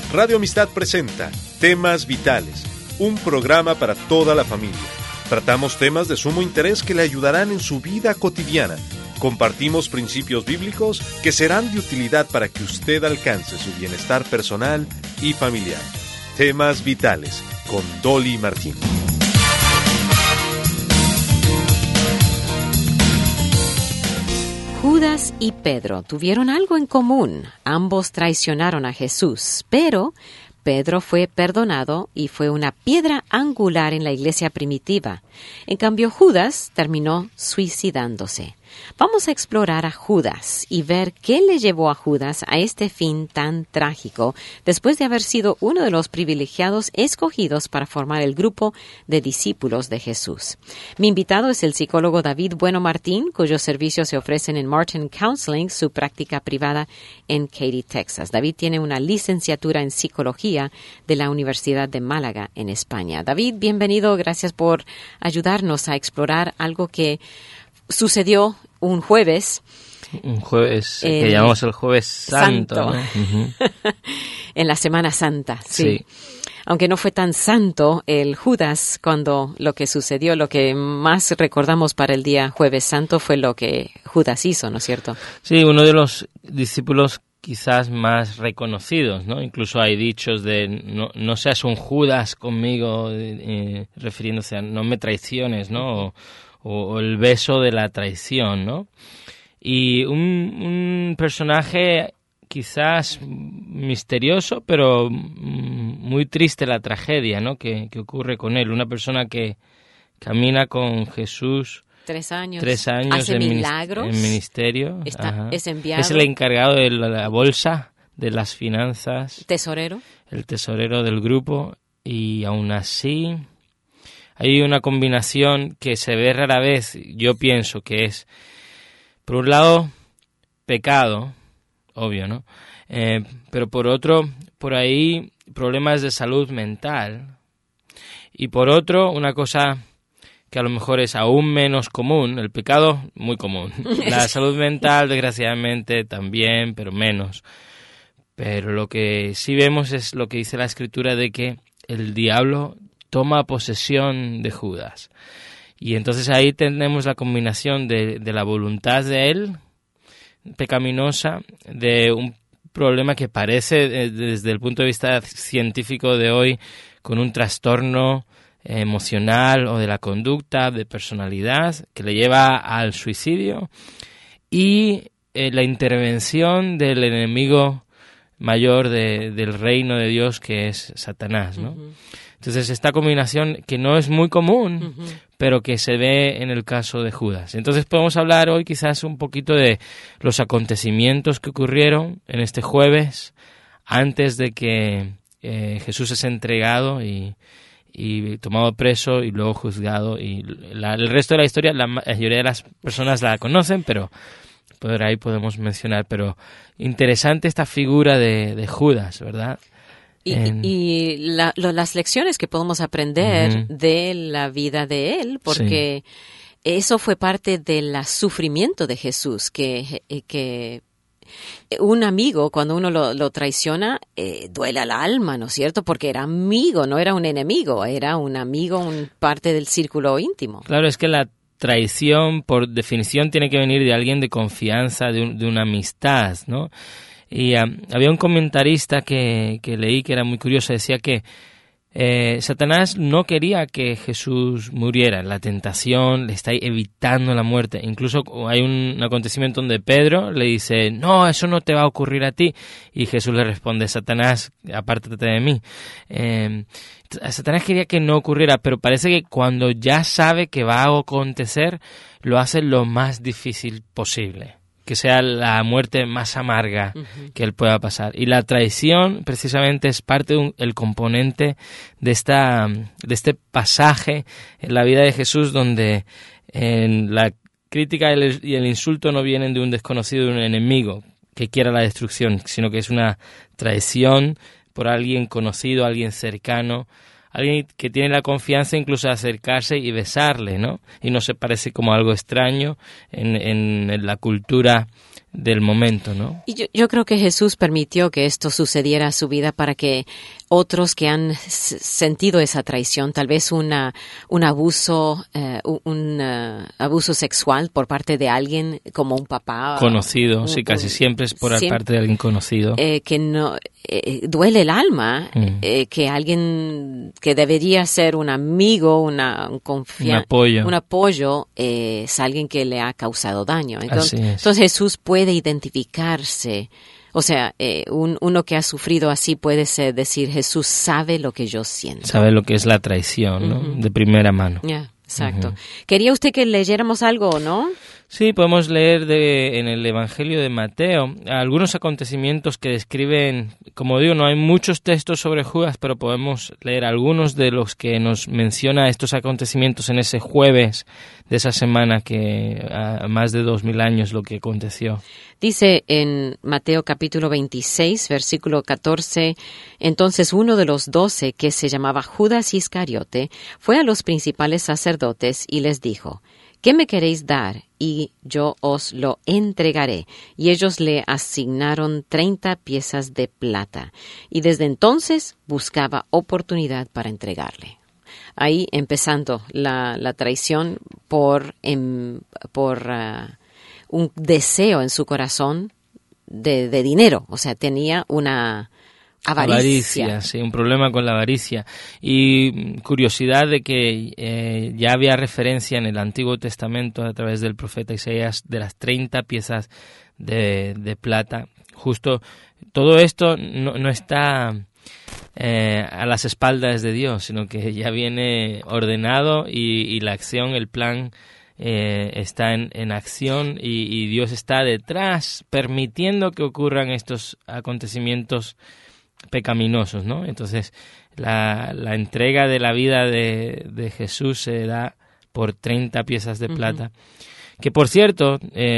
Radio Amistad presenta Temas Vitales, un programa para toda la familia. Tratamos temas de sumo interés que le ayudarán en su vida cotidiana. Compartimos principios bíblicos que serán de utilidad para que usted alcance su bienestar personal y familiar. Temas Vitales, con Dolly Martín. Judas y Pedro tuvieron algo en común. Ambos traicionaron a Jesús, pero Pedro fue perdonado y fue una piedra angular en la iglesia primitiva. En cambio, Judas terminó suicidándose. Vamos a explorar a Judas y ver qué le llevó a Judas a este fin tan trágico, después de haber sido uno de los privilegiados escogidos para formar el grupo de discípulos de Jesús. Mi invitado es el psicólogo David Bueno Martín, cuyos servicios se ofrecen en Martin Counseling, su práctica privada en Katy, Texas. David tiene una licenciatura en psicología de la Universidad de Málaga, en España. David, bienvenido. Gracias por ayudarnos a explorar algo que sucedió un jueves. Un jueves que llamamos el Jueves Santo. ¿No? Uh-huh. En la Semana Santa, sí. Aunque no fue tan santo el Judas cuando lo que sucedió, lo que más recordamos para el día Jueves Santo fue lo que Judas hizo, ¿no es cierto? Sí, uno de los discípulos quizás más reconocidos, ¿no? Incluso hay dichos de no seas un Judas conmigo, refiriéndose a no me traiciones, ¿no? O el beso de la traición, ¿no? Y un personaje quizás misterioso, pero muy triste la tragedia, ¿no? Que ocurre con él. Una persona que camina con Jesús 3 años, hace milagros, en ministerio. Es enviado. Es el encargado de la bolsa, de las finanzas. Tesorero. El tesorero del grupo. Y aún así hay una combinación que se ve rara vez. Yo pienso que es, por un lado, pecado, obvio, ¿no? Pero por otro, por ahí, problemas de salud mental. Y por otro, una cosa que a lo mejor es aún menos común, el pecado, muy común. La salud mental, desgraciadamente, también, pero menos. Pero lo que sí vemos es lo que dice la Escritura de que el diablo toma posesión de Judas. Y entonces ahí tenemos la combinación de la voluntad de él, pecaminosa, de un problema que parece, desde el punto de vista científico de hoy, con un trastorno emocional o de la conducta, de personalidad, que le lleva al suicidio, y la intervención del enemigo mayor del reino de Dios, que es Satanás, ¿no? Uh-huh. Entonces, esta combinación que no es muy común, uh-huh, pero que se ve en el caso de Judas. Entonces, podemos hablar hoy quizás un poquito de los acontecimientos que ocurrieron en este jueves, antes de que Jesús es entregado y tomado preso y luego juzgado. Y el resto de la historia, la mayoría de las personas la conocen, pero por ahí podemos mencionar. Pero interesante esta figura de Judas, ¿verdad? Y las lecciones que podemos aprender, uh-huh, de la vida de él, porque sí, eso fue parte del sufrimiento de Jesús, que un amigo, cuando uno lo traiciona, duele al alma, ¿no es cierto? Porque era amigo, no era un enemigo, era un amigo, parte del círculo íntimo. Claro, es que la traición, por definición, tiene que venir de alguien de confianza, de una amistad, ¿no? Y había un comentarista que leí que era muy curioso, decía que Satanás no quería que Jesús muriera. La tentación le está evitando la muerte. Incluso hay un acontecimiento donde Pedro le dice, no, eso no te va a ocurrir a ti. Y Jesús le responde, Satanás, apártate de mí. Satanás quería que no ocurriera, pero parece que cuando ya sabe que va a acontecer, lo hace lo más difícil posible, que sea la muerte más amarga, uh-huh, que él pueda pasar. Y la traición precisamente es parte del componente de este pasaje en la vida de Jesús, donde la crítica y el insulto no vienen de un desconocido, de un enemigo que quiera la destrucción, sino que es una traición por alguien conocido, alguien cercano, alguien que tiene la confianza incluso de acercarse y besarle, ¿no? Y no se parece como algo extraño en la cultura del momento, ¿no? Y yo creo que Jesús permitió que esto sucediera a su vida para que otros que han sentido esa traición, tal vez un abuso, abuso sexual por parte de alguien como un papá. Conocido, sí, casi siempre es por parte de alguien conocido. Que no duele el alma, que alguien que debería ser un amigo, un apoyo, es alguien que le ha causado daño. Entonces Jesús puede identificarse. O sea, uno que ha sufrido así puede decir, Jesús sabe lo que yo siento. Sabe lo que es la traición, ¿no? De primera mano. Exacto. ¿Quería usted que leyéramos algo, no? Sí, podemos leer en el Evangelio de Mateo algunos acontecimientos que describen, como digo, no hay muchos textos sobre Judas, pero podemos leer algunos de los que nos menciona estos acontecimientos en ese jueves de esa semana que a más de 2000 años lo que aconteció. Dice en Mateo capítulo 26, versículo 14, entonces uno de los 12, que se llamaba Judas Iscariote, fue a los principales sacerdotes y les dijo, ¿qué me queréis dar? Y yo os lo entregaré. Y ellos le asignaron 30 piezas de plata. Y desde entonces buscaba oportunidad para entregarle. Ahí empezando la traición por un deseo en su corazón de dinero. O sea, tenía una avaricia, sí, un problema con la avaricia. Y curiosidad de que ya había referencia en el Antiguo Testamento a través del profeta Isaías de las 30 piezas de plata. Justo todo esto no está a las espaldas de Dios, sino que ya viene ordenado y la acción, el plan está en acción y Dios está detrás permitiendo que ocurran estos acontecimientos pecaminosos, ¿no? Entonces la entrega de la vida de Jesús se da por 30 piezas de plata, que por cierto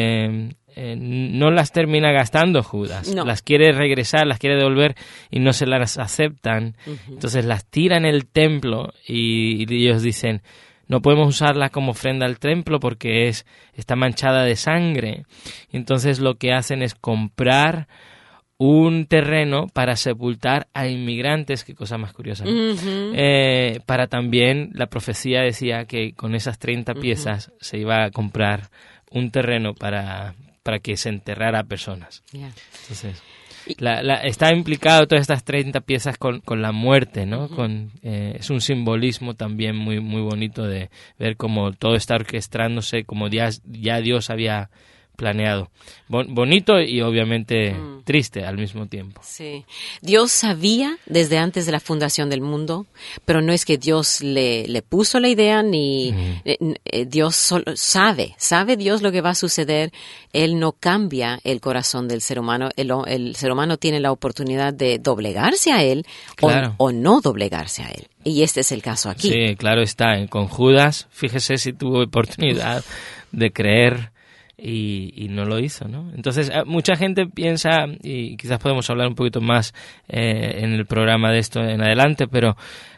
no las termina gastando Judas, las quiere regresar, las quiere devolver y no se las aceptan, entonces las tira en el templo y ellos dicen, no podemos usarla como ofrenda al templo porque está manchada de sangre. Entonces lo que hacen es comprar un terreno para sepultar a inmigrantes, qué cosa más curiosa, ¿no? Para también, la profecía decía que con esas 30 piezas se iba a comprar un terreno para que se enterrara a personas. Entonces, está implicado todas estas 30 piezas con la muerte, ¿no? Es un simbolismo también muy, muy bonito de ver cómo todo está orquestrándose, como ya Dios había planeado. Bonito y obviamente triste al mismo tiempo. Sí. Dios sabía desde antes de la fundación del mundo, pero no es que Dios le puso la idea ni Dios solo sabe Dios lo que va a suceder. Él no cambia el corazón del ser humano. El ser humano tiene la oportunidad de doblegarse a Él o no doblegarse a Él. Y este es el caso aquí. Sí, claro está. Con Judas, fíjese si tuvo oportunidad de creer y no lo hizo, ¿no? Entonces, mucha gente piensa, y quizás podemos hablar un poquito más en el programa de esto en adelante, pero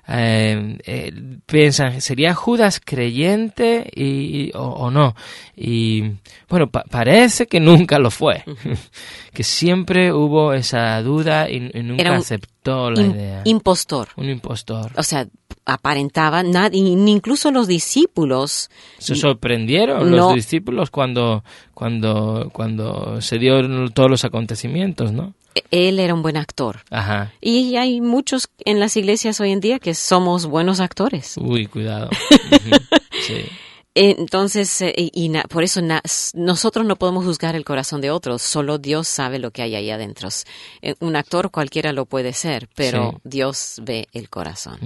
piensan, ¿sería Judas creyente o no? Y bueno, parece que nunca lo fue, que siempre hubo esa duda y nunca aceptó la idea. Un impostor. O sea, aparentaba nada, incluso los discípulos se sorprendieron los discípulos cuando se dio todos los acontecimientos, ¿no? Él era un buen actor. Ajá. Y hay muchos en las iglesias hoy en día que somos buenos actores. Uy, cuidado. Sí. Entonces, por eso nosotros no podemos juzgar el corazón de otros, solo Dios sabe lo que hay ahí adentro. Un actor cualquiera lo puede ser, pero Dios ve el corazón.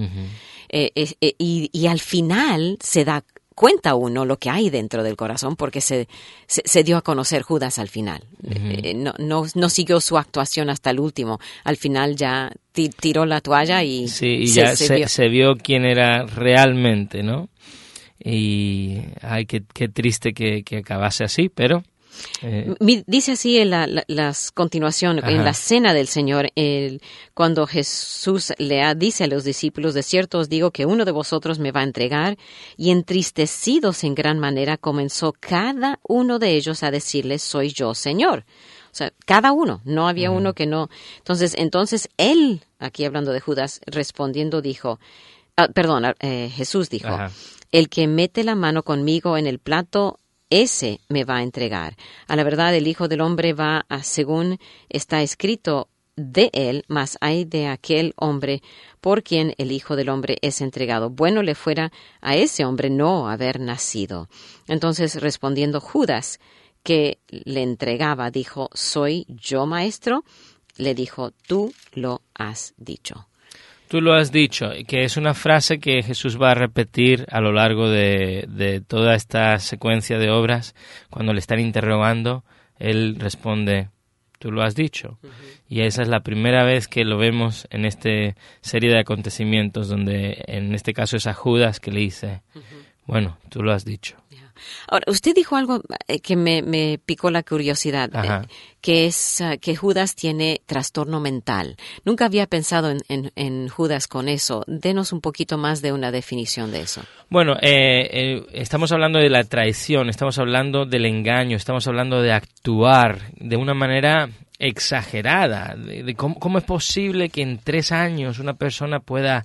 Y al final se da cuenta uno lo que hay dentro del corazón porque se dio a conocer Judas al final. No siguió su actuación hasta el último. Al final ya tiró la toalla y se vio quién era realmente, ¿no? Y ay, qué triste que acabase así, pero Dice así en las continuación, en la cena del Señor, cuando Jesús dice a los discípulos, de cierto os digo que uno de vosotros me va a entregar, y entristecidos en gran manera comenzó cada uno de ellos a decirle, soy yo, Señor. O sea, cada uno, no había uno que no. Entonces él, aquí hablando de Judas, respondiendo dijo, Jesús dijo, el que mete la mano conmigo en el plato, ese me va a entregar. A la verdad, el Hijo del Hombre va a, según está escrito de él, mas hay de aquel hombre por quien el Hijo del Hombre es entregado. Bueno le fuera a ese hombre no haber nacido. Entonces, respondiendo Judas, que le entregaba, dijo, ¿soy yo, maestro? Le dijo, tú lo has dicho. Tú lo has dicho, que es una frase que Jesús va a repetir a lo largo de toda esta secuencia de obras. Cuando le están interrogando, él responde, tú lo has dicho. Y esa es la primera vez que lo vemos en esta serie de acontecimientos, donde en este caso es a Judas que le dice, bueno, tú lo has dicho. Ahora, usted dijo algo que me picó la curiosidad, que es que Judas tiene trastorno mental. Nunca había pensado en Judas con eso. Denos un poquito más de una definición de eso. Bueno, estamos hablando de la traición, estamos hablando del engaño, estamos hablando de actuar de una manera exagerada. De cómo es posible que en 3 años una persona pueda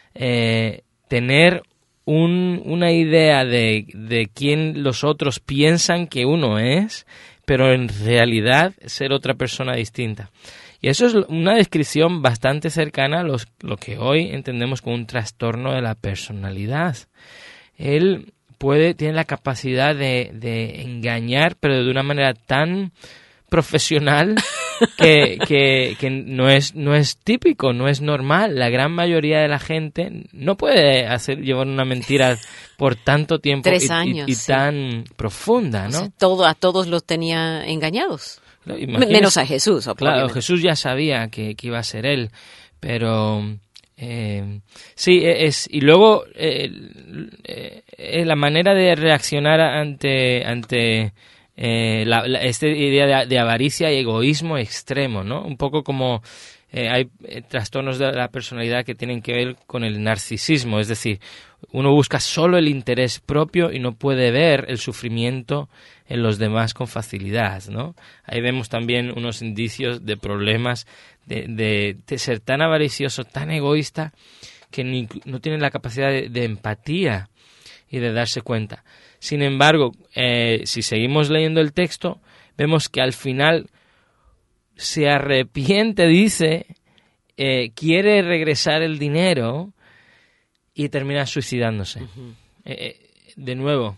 tener una idea de quién los otros piensan que uno es, pero en realidad ser otra persona distinta. Y eso es una descripción bastante cercana a lo que hoy entendemos como un trastorno de la personalidad. Él tiene la capacidad de engañar, pero de una manera tan profesional que no es típico, no es normal. La gran mayoría de la gente no puede llevar una mentira por tanto tiempo 3 años, y tan profunda, ¿no? O sea, a todos los tenía engañados. Menos a Jesús, obviamente. Claro, Jesús ya sabía que iba a ser él, pero sí, y luego la manera de reaccionar ante esta idea de avaricia y egoísmo extremo, ¿no? Un poco como hay trastornos de la personalidad que tienen que ver con el narcisismo, es decir, uno busca solo el interés propio y no puede ver el sufrimiento en los demás con facilidad, ¿no? Ahí vemos también unos indicios de problemas de ser tan avaricioso, tan egoísta, que no tienen la capacidad de empatía y de darse cuenta. Sin embargo, si seguimos leyendo el texto, vemos que al final se arrepiente, dice, quiere regresar el dinero y termina suicidándose. De nuevo.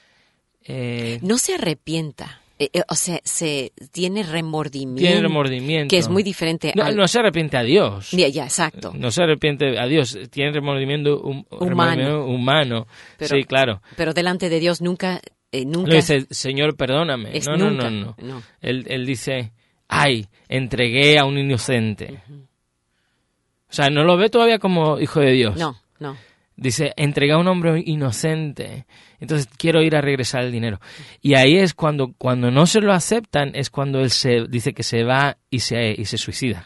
No se arrepienta. O sea, tiene remordimiento. Tiene remordimiento. Que es muy diferente. No se arrepiente a Dios. Ya, exacto. No se arrepiente a Dios. Tiene remordimiento humano. Pero, sí, claro. Pero delante de Dios nunca... Le dice, Señor, perdóname. No. Él dice, ay, entregué a un inocente. O sea, no lo ve todavía como hijo de Dios. No. Dice, entregué a un hombre inocente, entonces quiero ir a regresar el dinero. Y ahí es cuando no se lo aceptan, es cuando él dice que se va y se suicida.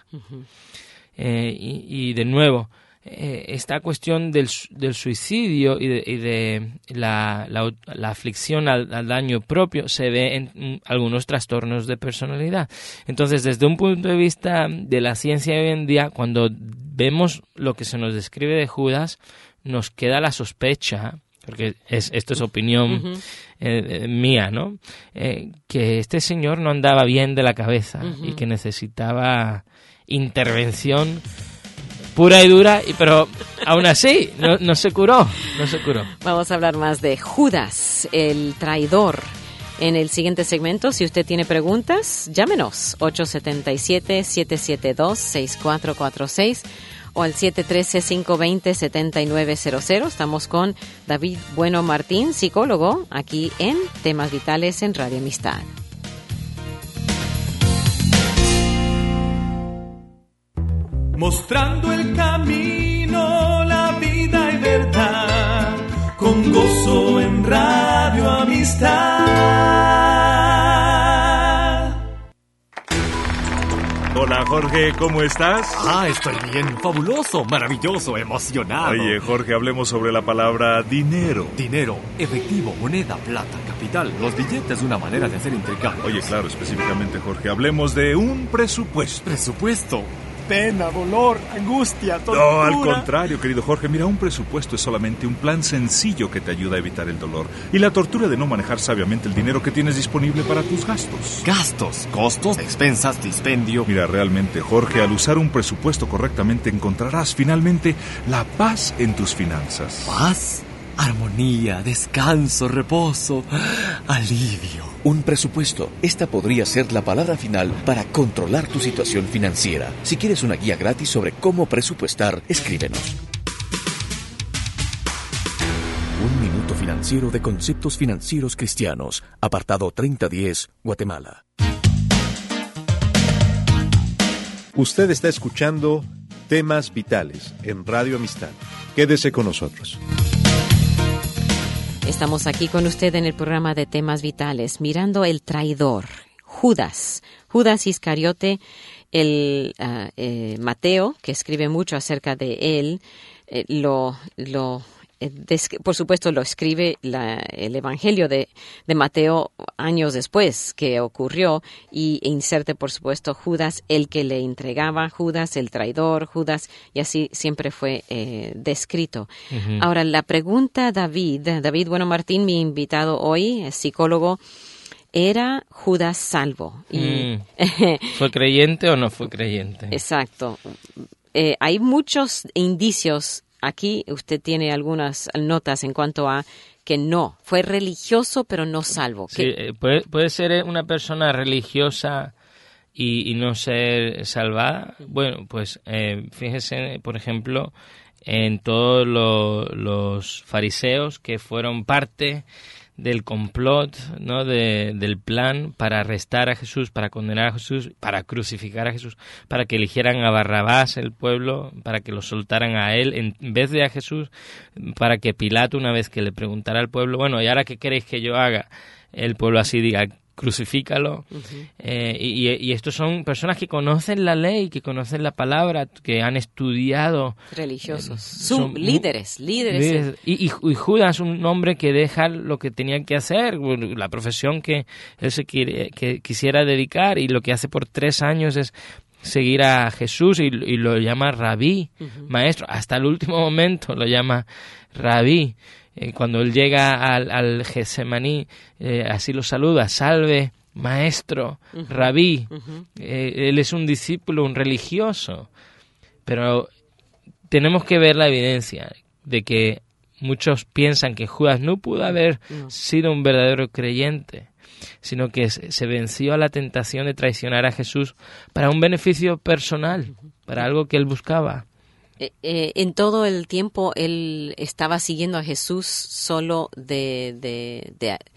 Y de nuevo, esta cuestión del suicidio y de la aflicción al daño propio se ve en algunos trastornos de personalidad. Entonces, desde un punto de vista de la ciencia de hoy en día, cuando vemos lo que se nos describe de Judas, nos queda la sospecha, porque esto es opinión mía, ¿no? Que este señor no andaba bien de la cabeza y que necesitaba intervención pura y dura, pero aún así no se curó. Vamos a hablar más de Judas, el traidor, en el siguiente segmento. Si usted tiene preguntas, llámenos 877-772-6446 o al 713-520-7900. Estamos con David Bueno Martín, psicólogo, aquí en Temas Vitales en Radio Amistad. Mostrando el camino, la vida y verdad, con gozo en Radio Amistad. Jorge, ¿cómo estás? Estoy bien, fabuloso, maravilloso, emocionado. Oye, Jorge, hablemos sobre la palabra dinero. Dinero, efectivo, moneda, plata, capital, los billetes, una manera de hacer intercambios. Oye, claro, específicamente, Jorge, hablemos de un presupuesto. Presupuesto. Pena, dolor, angustia, tortura. No, al contrario, querido Jorge. Mira, un presupuesto es solamente un plan sencillo que te ayuda a evitar el dolor y la tortura de no manejar sabiamente el dinero que tienes disponible para tus gastos. Gastos, costos, expensas, dispendio. Mira, realmente, Jorge, al usar un presupuesto correctamente encontrarás finalmente la paz en tus finanzas. Paz, armonía, descanso, reposo, alivio. Un presupuesto. Esta podría ser la palabra final para controlar tu situación financiera. Si quieres una guía gratis sobre cómo presupuestar, escríbenos. Un minuto financiero de conceptos financieros cristianos. Apartado 3010, Guatemala. Usted está escuchando Temas Vitales en Radio Amistad. Quédese con nosotros. Estamos aquí con usted en el programa de Temas Vitales, mirando el traidor, Judas Iscariote, el Mateo, que escribe mucho acerca de él, por supuesto lo escribe el Evangelio de Mateo años después que ocurrió e inserte por supuesto Judas, el que le entregaba, Judas el traidor, Judas, y así siempre fue descrito. Uh-huh. Ahora la pregunta David Bueno Martín, mi invitado hoy, es psicólogo. ¿Era Judas salvo? ¿Fue creyente o no fue creyente? Exacto. Hay muchos indicios. Aquí usted tiene algunas notas en cuanto a que no, fue religioso pero no salvo. Sí, puede ser una persona religiosa y no ser salvada. Bueno, pues fíjese, por ejemplo, en todos los fariseos que fueron parte del complot, ¿no? Del plan para arrestar a Jesús, para condenar a Jesús, para crucificar a Jesús, para que eligieran a Barrabás el pueblo, para que lo soltaran a él en vez de a Jesús, para que Pilato, una vez que le preguntara al pueblo, bueno, ¿y ahora qué queréis que yo haga? El pueblo así diga, crucifícalo. Uh-huh. Y estos son personas que conocen la ley, que conocen la palabra, que han estudiado. Religiosos. Son líderes. Y Judas, un hombre que deja lo que tenía que hacer, la profesión que él que quisiera dedicar, y lo que hace por 3 años es seguir a Jesús y lo llama rabí, uh-huh. Maestro. Hasta el último momento lo llama rabí. Cuando él llega al Getsemaní, así lo saluda, salve, maestro, uh-huh. Rabí. Uh-huh. Él es un discípulo, un religioso. Pero tenemos que ver la evidencia de que muchos piensan que Judas no pudo haber sido un verdadero creyente, sino que se venció a la tentación de traicionar a Jesús para un beneficio personal, para algo que él buscaba. En todo el tiempo él estaba siguiendo a Jesús solo de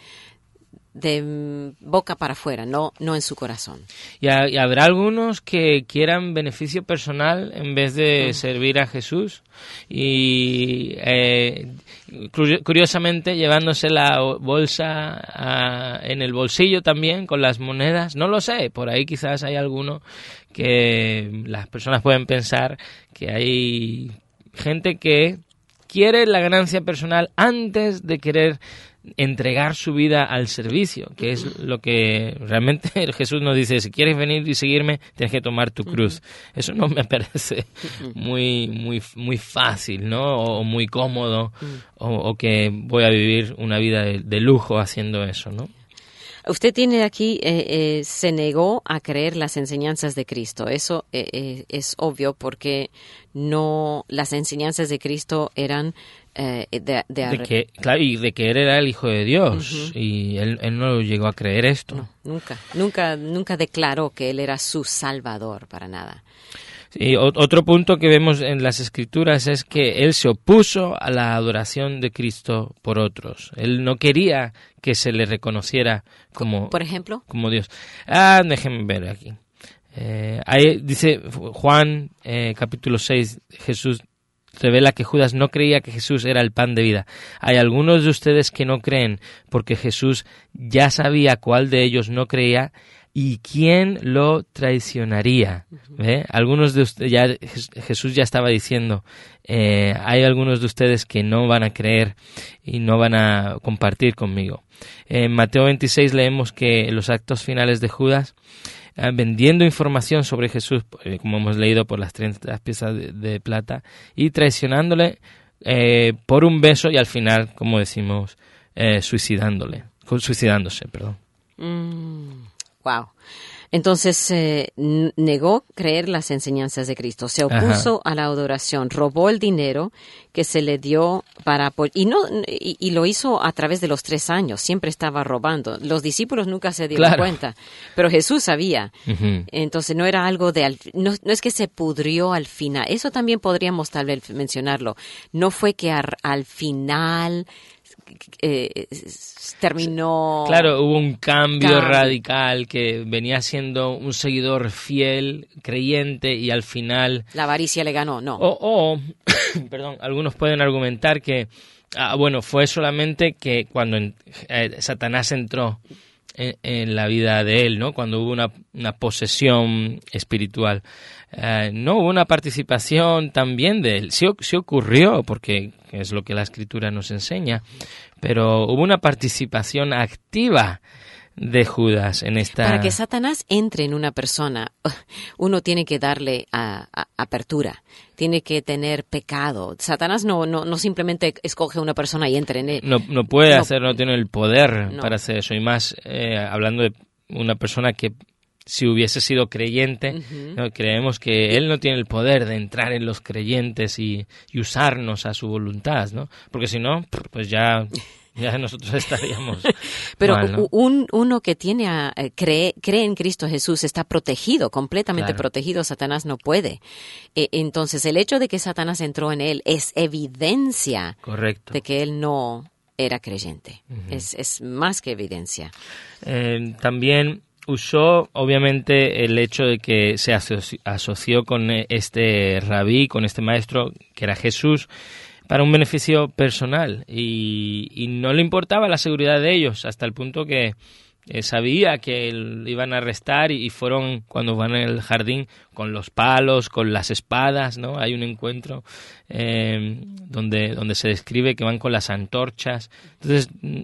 boca para afuera, no en su corazón. Y habrá algunos que quieran beneficio personal en vez de servir a Jesús y curiosamente llevándose la bolsa en el bolsillo también con las monedas. No lo sé, por ahí quizás hay alguno que las personas pueden pensar que hay gente que quiere la ganancia personal antes de querer entregar su vida al servicio, que es lo que realmente Jesús nos dice: si quieres venir y seguirme, tienes que tomar tu cruz. Eso no me parece muy fácil, ¿no? O muy cómodo, o que voy a vivir una vida de lujo haciendo eso, ¿no? Usted tiene aquí, se negó a creer las enseñanzas de Cristo. Eso es obvio porque no, las enseñanzas de Cristo eran claro, y de que él era el Hijo de Dios, uh-huh. Y él no llegó a creer esto. No, nunca declaró que él era su Salvador, para nada. Y otro punto que vemos en las Escrituras es que él se opuso a la adoración de Cristo por otros. Él no quería que se le reconociera como, ¿por ejemplo? Como Dios. Déjenme ver aquí. Ahí dice Juan, capítulo 6, Jesús revela que Judas no creía que Jesús era el pan de vida. Hay algunos de ustedes que no creen porque Jesús ya sabía cuál de ellos no creía ¿Y quién lo traicionaría? ¿Ve? Algunos de ustedes, ya Jesús ya estaba diciendo, hay algunos de ustedes que no van a creer y no van a compartir conmigo. En Mateo 26 leemos que en los actos finales de Judas, vendiendo información sobre Jesús, como hemos leído, por las 30 piezas de plata, y traicionándole por un beso y al final, como decimos, suicidándose. Wow. Entonces negó creer las enseñanzas de Cristo, se opuso a la adoración, robó el dinero que se le dio para apoyar, y lo hizo a través de los 3 años, siempre estaba robando. Los discípulos nunca se dieron cuenta, pero Jesús sabía. Entonces no era algo no es que se pudrió al final, eso también podríamos tal vez mencionarlo. No fue que al final terminó... Claro, hubo un cambio radical, que venía siendo un seguidor fiel, creyente, y al final... La avaricia le ganó, no. Perdón, algunos pueden argumentar que, fue solamente que cuando Satanás entró en la vida de él, ¿no? Cuando hubo una posesión espiritual. No hubo una participación también de él. Sí ocurrió, porque es lo que la Escritura nos enseña, pero hubo una participación activa de Judas en esta... Para que Satanás entre en una persona, uno tiene que darle apertura, tiene que tener pecado. Satanás no simplemente escoge una persona y entra en él. No puede hacer, no tiene el poder para hacer eso. Y más hablando de una persona que, si hubiese sido creyente, ¿no? Creemos que él no tiene el poder de entrar en los creyentes y usarnos a su voluntad, ¿no? Porque si no, pues ya nosotros estaríamos pero mal, ¿no? uno que cree en Cristo Jesús está protegido, completamente protegido. Satanás no puede. Entonces el hecho de que Satanás entró en él es evidencia de que él no era creyente. Es más que evidencia. También usó, obviamente, el hecho de que se asoció con este rabí, con este maestro que era Jesús, para un beneficio personal, y no le importaba la seguridad de ellos, hasta el punto que sabía que le iban a arrestar, y fueron, cuando van en el jardín, con los palos, con las espadas, ¿no? Hay un encuentro donde se describe que van con las antorchas. Entonces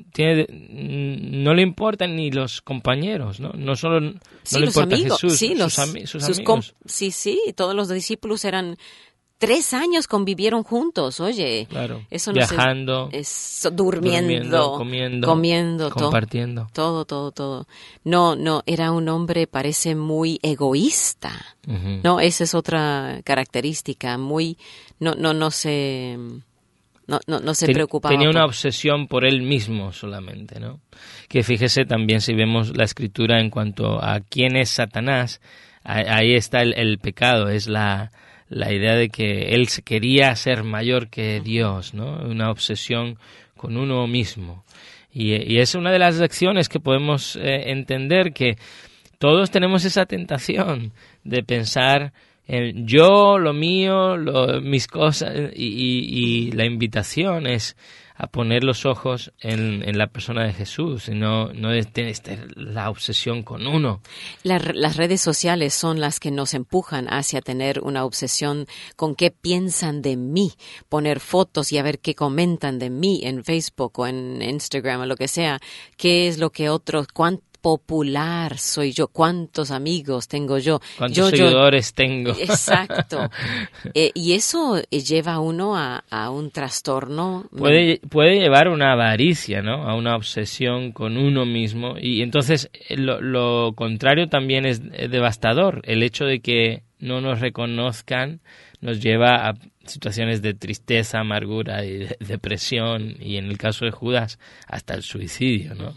no le importan ni los compañeros, ¿no? No solo no le importa amigos, Jesús, sus amigos. Todos los discípulos eran... 3 años convivieron juntos, oye. Claro, eso no viajando, durmiendo, comiendo, compartiendo. Todo. No, era un hombre, parece muy egoísta. No, esa es otra característica, no se preocupaba. Tenía una obsesión por él mismo solamente, ¿no? Que fíjese también, si vemos la Escritura en cuanto a quién es Satanás, ahí está el pecado, es la idea de que él quería ser mayor que Dios, ¿no? Una obsesión con uno mismo. Y es una de las lecciones que podemos entender, que todos tenemos esa tentación de pensar en yo, lo mío, mis cosas, y la invitación es a poner los ojos en la persona de Jesús, y no la obsesión con uno. Las redes sociales son las que nos empujan hacia tener una obsesión con qué piensan de mí, poner fotos y a ver qué comentan de mí en Facebook o en Instagram o lo que sea, qué es lo que otros, cuánto popular soy yo, cuántos amigos tengo yo. ¿Cuántos seguidores tengo? Exacto. Y eso lleva a uno a un trastorno. Puede llevar a una avaricia, ¿no? A una obsesión con uno mismo. Y entonces lo contrario también es devastador. El hecho de que no nos reconozcan nos lleva a situaciones de tristeza, amargura y depresión, y en el caso de Judas hasta el suicidio, ¿no?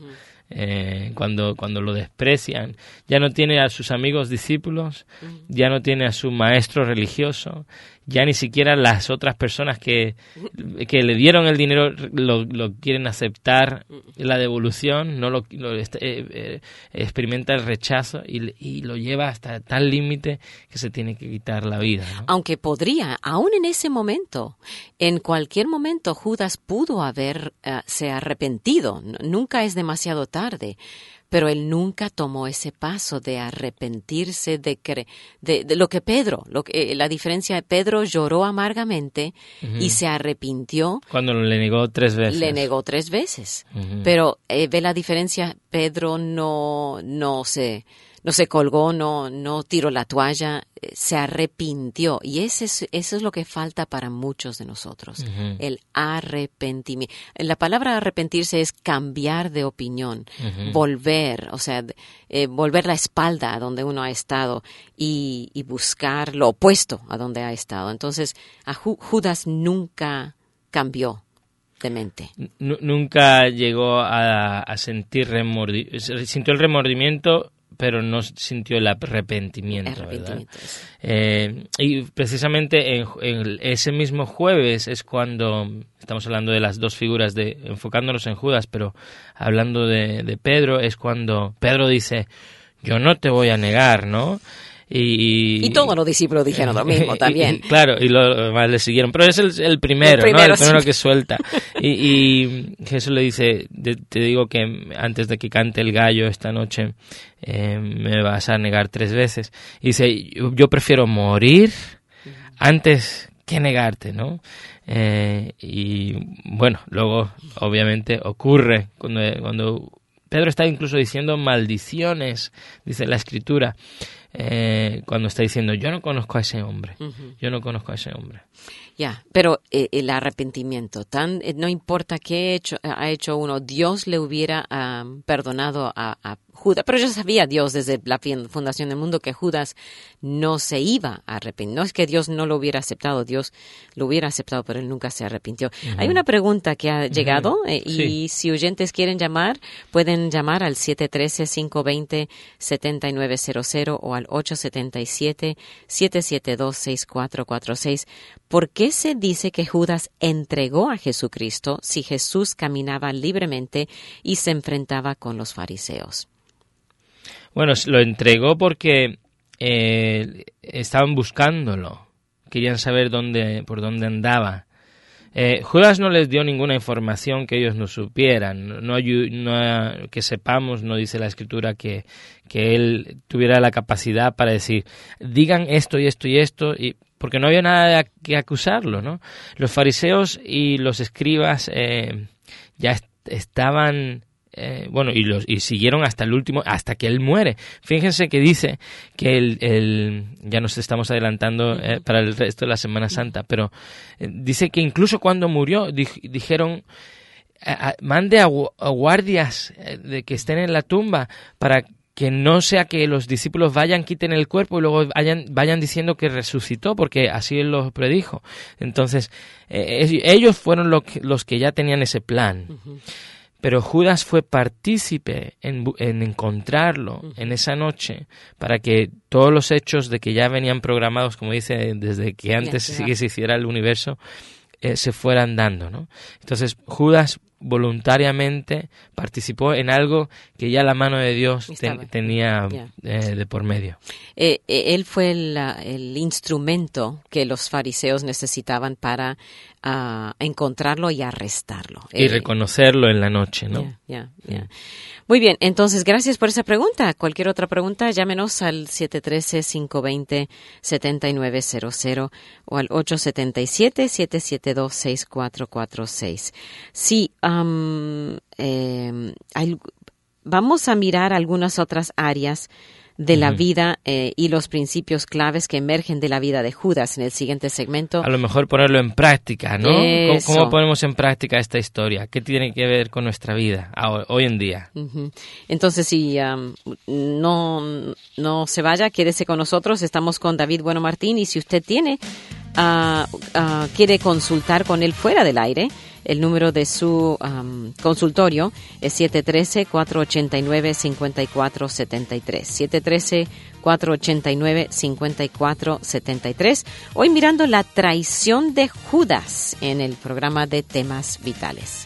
Cuando lo desprecian, ya no tiene a sus amigos discípulos, ya no tiene a su maestro religioso, ya ni siquiera las otras personas que le dieron el dinero lo quieren aceptar, la devolución, no experimenta el rechazo, y lo lleva hasta tal límite que se tiene que quitar la vida, ¿no? Aunque podría, aún en ese momento, en cualquier momento, Judas pudo haberse arrepentido. Nunca es demasiado tarde. pero él nunca tomó ese paso de arrepentirse de lo que Pedro, la diferencia de Pedro lloró amargamente y se arrepintió. Cuando le negó 3 veces. Le negó 3 veces. Pero ve la diferencia, Pedro no se colgó, no tiró la toalla, se arrepintió. Y eso es lo que falta para muchos de nosotros, el arrepentimiento. La palabra arrepentirse es cambiar de opinión, volver, volver la espalda a donde uno ha estado y buscar lo opuesto a donde ha estado. Entonces, a Judas nunca cambió de mente. Nunca llegó a sentir sintió el remordimiento, pero no sintió el arrepentimiento, ¿verdad? Y precisamente en ese mismo jueves es cuando, estamos hablando de las dos figuras, enfocándonos en Judas, pero hablando de Pedro, es cuando Pedro dice, yo no te voy a negar, ¿no? Y todos los discípulos dijeron lo mismo también. Claro, y los demás le siguieron. Pero es el primero, ¿no? El primero que suelta. Y Jesús le dice, te digo que antes de que cante el gallo esta noche, me vas a negar 3 veces. Y dice, yo prefiero morir antes que negarte, ¿no? Y bueno, luego obviamente ocurre cuando Pedro está incluso diciendo maldiciones, dice la Escritura, cuando está diciendo, yo no conozco a ese hombre, yo no conozco a ese hombre. Pero el arrepentimiento, no importa qué ha hecho uno, Dios le hubiera perdonado a Judas, pero ya sabía Dios desde la fundación del mundo que Judas no se iba a arrepentir. No es que Dios no lo hubiera aceptado, Dios lo hubiera aceptado, pero él nunca se arrepintió. Hay una pregunta que ha llegado y si oyentes quieren llamar, pueden llamar al 713-520-7900 o al 877-772-6446. ¿Por qué se dice que Judas entregó a Jesucristo si Jesús caminaba libremente y se enfrentaba con los fariseos? Bueno, lo entregó porque estaban buscándolo, querían saber por dónde andaba. Judas no les dio ninguna información que ellos no supieran, que sepamos, no dice la Escritura que él tuviera la capacidad para decir, digan esto y esto y esto, porque no había nada que acusarlo, ¿no? Los fariseos y los escribas ya estaban... y siguieron hasta el último, hasta que él muere. Fíjense que dice que ya nos estamos adelantando para el resto de la Semana Santa, pero dice que incluso cuando murió dijeron, mande a guardias de que estén en la tumba para que no sea que los discípulos quiten el cuerpo y luego vayan diciendo que resucitó, porque así él lo predijo. Entonces, ellos fueron los que ya tenían ese plan. Pero Judas fue partícipe en encontrarlo en esa noche para que todos los hechos de que ya venían programados, como dice, desde que antes se hiciera el universo, se fueran dando, ¿no? Entonces Judas voluntariamente participó en algo que ya la mano de Dios tenía de por medio. Él fue el instrumento que los fariseos necesitaban para encontrarlo y arrestarlo. Y reconocerlo en la noche, ¿no? Muy bien, entonces gracias por esa pregunta. Cualquier otra pregunta, llámenos al 713-520-7900 o al 877-772-6446. Sí, vamos a mirar algunas otras áreas de la vida y los principios claves que emergen de la vida de Judas en el siguiente segmento. A lo mejor ponerlo en práctica, ¿no? ¿Cómo ponemos en práctica esta historia? ¿Qué tiene que ver con nuestra vida hoy en día? Entonces, si no se vaya, quédese con nosotros. Estamos con David Bueno Martín y si usted quiere consultar con él fuera del aire, el número de su consultorio es 713-489-5473. 713-489-5473. Hoy mirando la traición de Judas en el programa de Temas Vitales.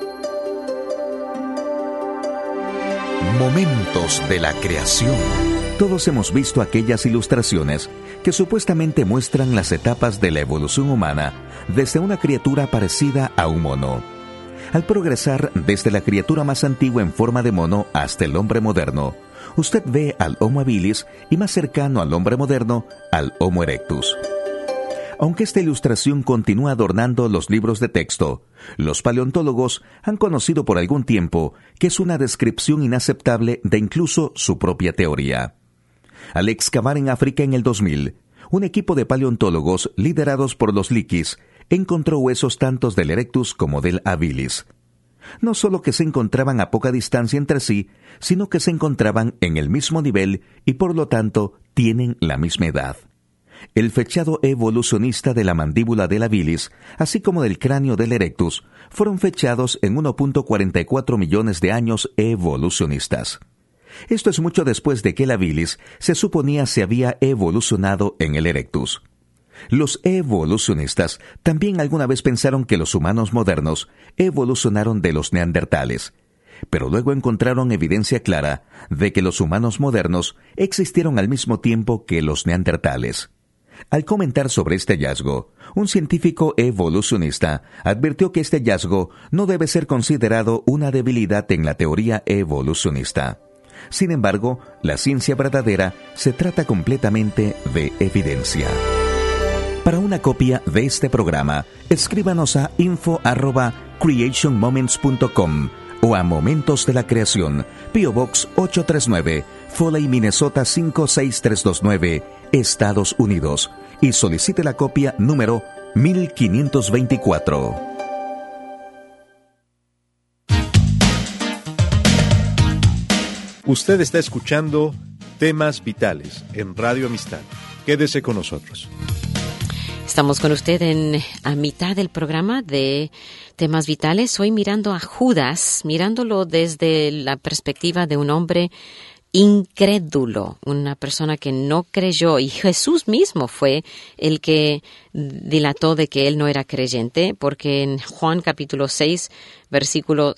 Momentos de la creación. Todos hemos visto aquellas ilustraciones que supuestamente muestran las etapas de la evolución humana desde una criatura parecida a un mono, al progresar desde la criatura más antigua en forma de mono hasta el hombre moderno. Usted ve al Homo habilis y más cercano al hombre moderno, al Homo erectus. Aunque esta ilustración continúa adornando los libros de texto, los paleontólogos han conocido por algún tiempo que es una descripción inaceptable de incluso su propia teoría. Al excavar en África en el 2000, un equipo de paleontólogos liderados por los Liquis encontró huesos tanto del Erectus como del Habilis. No solo que se encontraban a poca distancia entre sí, sino que se encontraban en el mismo nivel y por lo tanto tienen la misma edad. El fechado evolucionista de la mandíbula del Habilis, así como del cráneo del Erectus, fueron fechados en 1.44 millones de años evolucionistas. Esto es mucho después de que el Habilis se suponía se había evolucionado en el Erectus. Los evolucionistas también alguna vez pensaron que los humanos modernos evolucionaron de los neandertales, pero luego encontraron evidencia clara de que los humanos modernos existieron al mismo tiempo que los neandertales. Al comentar sobre este hallazgo, un científico evolucionista advirtió que este hallazgo no debe ser considerado una debilidad en la teoría evolucionista. Sin embargo, la ciencia verdadera se trata completamente de evidencia. Para una copia de este programa, escríbanos a info@creationmoments.com o a Momentos de la Creación, P.O. Box 839, Foley, Minnesota 56329, Estados Unidos, y solicite la copia número 1524. Usted está escuchando Temas Vitales en Radio Amistad. Quédese con nosotros. Estamos con usted a mitad del programa de Temas Vitales. Hoy mirando a Judas, mirándolo desde la perspectiva de un hombre incrédulo, una persona que no creyó, y Jesús mismo fue el que dilató de que él no era creyente, porque en Juan capítulo 6, versículo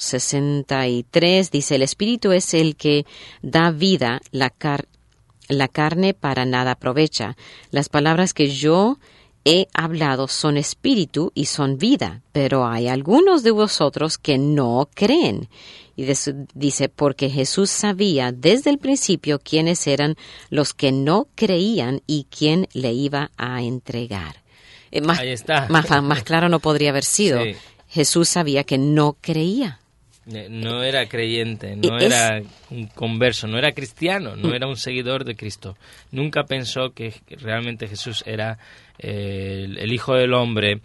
63, dice: el Espíritu es el que da vida, la carne para nada aprovecha. Las palabras que yo he hablado son espíritu y son vida, pero hay algunos de vosotros que no creen. Y dice, porque Jesús sabía desde el principio quiénes eran los que no creían y quién le iba a entregar. Ahí está. Más claro no podría haber sido. Sí. Jesús sabía que no creía. No era creyente, no era un converso, no era cristiano, no era un seguidor de Cristo. Nunca pensó que realmente Jesús era el Hijo del Hombre,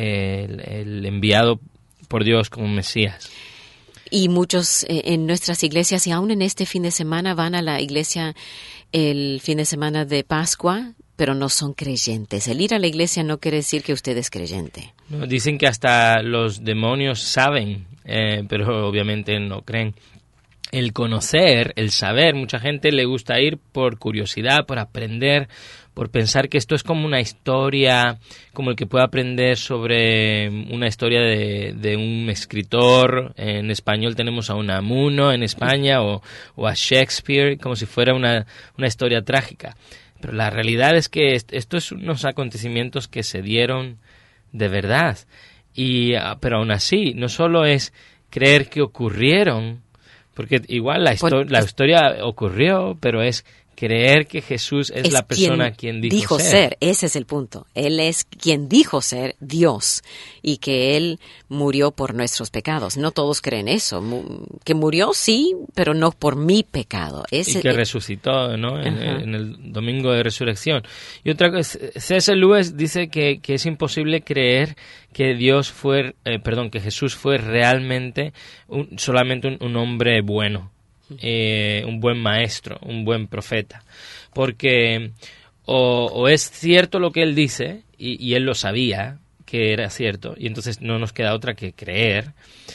el enviado por Dios como Mesías. Y muchos en nuestras iglesias, y aún en este fin de semana, van a la iglesia el fin de semana de Pascua, pero no son creyentes. El ir a la iglesia no quiere decir que usted es creyente. No, dicen que hasta los demonios saben, pero obviamente no creen. El conocer, el saber, mucha gente le gusta ir por curiosidad, por aprender, por pensar que esto es como una historia, como el que puede aprender sobre una historia de un escritor. En español tenemos a Unamuno en España, o a Shakespeare, como si fuera una historia trágica. Pero la realidad es que esto es unos acontecimientos que se dieron de verdad. Pero aún así, no solo es creer que ocurrieron, porque igual la historia ocurrió, pero es creer que Jesús es la persona quien dijo ser. Ese es el punto. Él es quien dijo ser Dios y que Él murió por nuestros pecados. No todos creen eso. Que murió, sí, pero no por mi pecado. Y que resucitó, ¿no? En el domingo de resurrección. Y otra cosa, C.S. Lewis dice que es imposible creer que que Jesús fue realmente solamente un hombre bueno. Un buen maestro, un buen profeta, porque o es cierto lo que él dice y él lo sabía que era cierto y entonces no nos queda otra que creer,